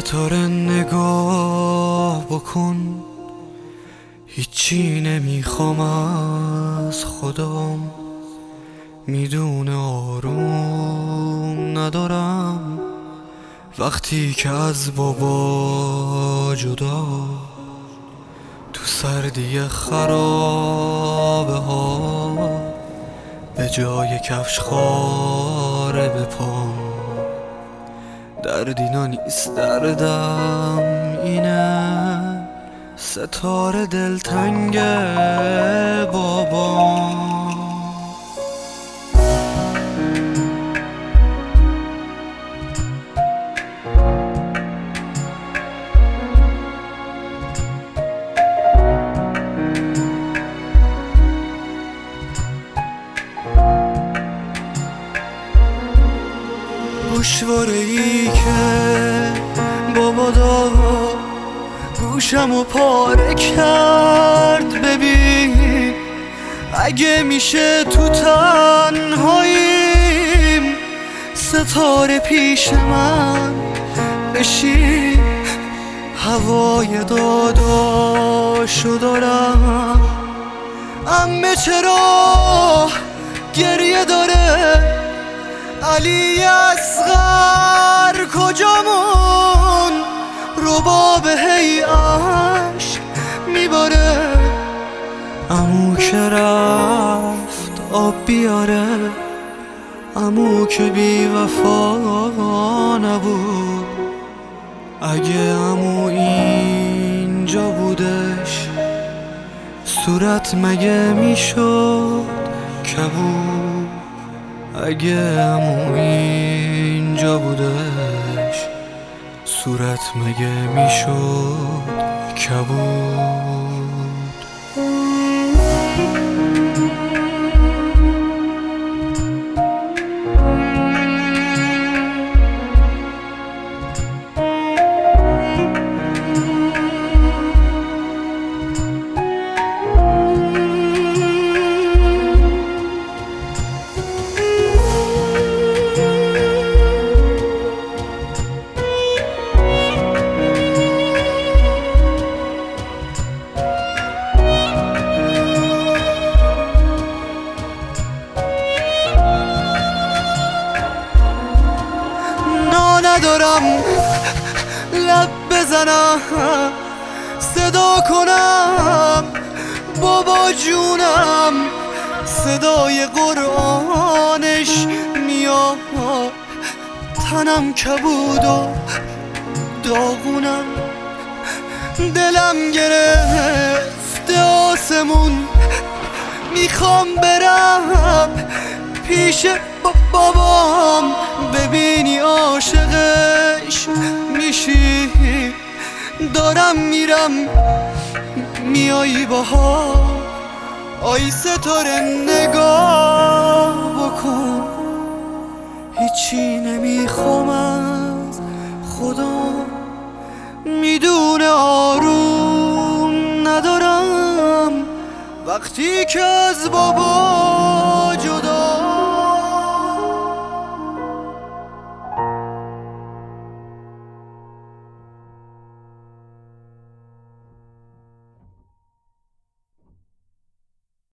ستاره نگاه بکن، هیچی نمیخوام از خودم، میدونه آروم ندارم وقتی که از بابا جدا، تو سردی خرابه ها به جای کفش خاره به پام. درد اینا نیست، دردم اینه، ستاره دلتنگ بابا. گوشواره ای که بابا داد گوشمو پاره کرد، ببین اگه میشه تو تنهاییم ستاره پیش من بشی، هوای داداشو دارم. عمه چرا گریه داره، علی اصغر کجامون، رباب هی عشق میباره. عمو که رفت آب بیاره، عمو که بی وفا نبود. اگه عمو اینجا بودش صورت مگه میشد کبود. اگه عمو اینجا بودش صورت مگه میشد کبود. ندارم لب بزنم صدا کنم بابا جونم، صدای قرآنش میاد، تنم کبود و داغونم، دلم گرفته آسمون، میخوام برم پیش بابام، ببینی عاشقش میشی. دارم میرم میایی باها، آی ستاره نگاه بکن، هیچی نمیخوام از خدا، میدونه آروم ندارم وقتی که از بابا